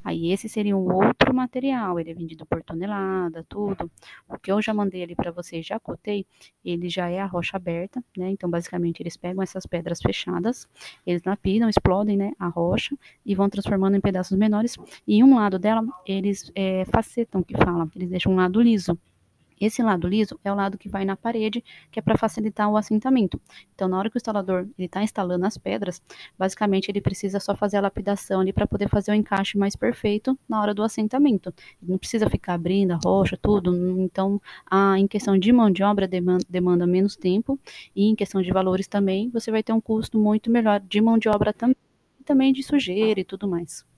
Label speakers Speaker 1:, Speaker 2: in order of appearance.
Speaker 1: Aí esse seria um outro material, ele é vendido por tonelada, tudo. O que eu já mandei ali para vocês, já cotei, ele já é a rocha aberta, né? Então, basicamente, eles pegam essas pedras fechadas, eles lapidam, explodem, né, a rocha e vão transformando em pedaços menores. E em um lado dela, eles facetam, que fala, eles deixam um lado liso. Esse lado liso é o lado que vai na parede, que é para facilitar o assentamento. Então, na hora que o instalador está instalando as pedras, basicamente ele precisa só fazer a lapidação ali para poder fazer o encaixe mais perfeito na hora do assentamento. Ele não precisa ficar abrindo a rocha, tudo. Então, em questão de mão de obra, demanda menos tempo, e em questão de valores também, você vai ter um custo muito melhor de mão de obra também, e também de sujeira e tudo mais.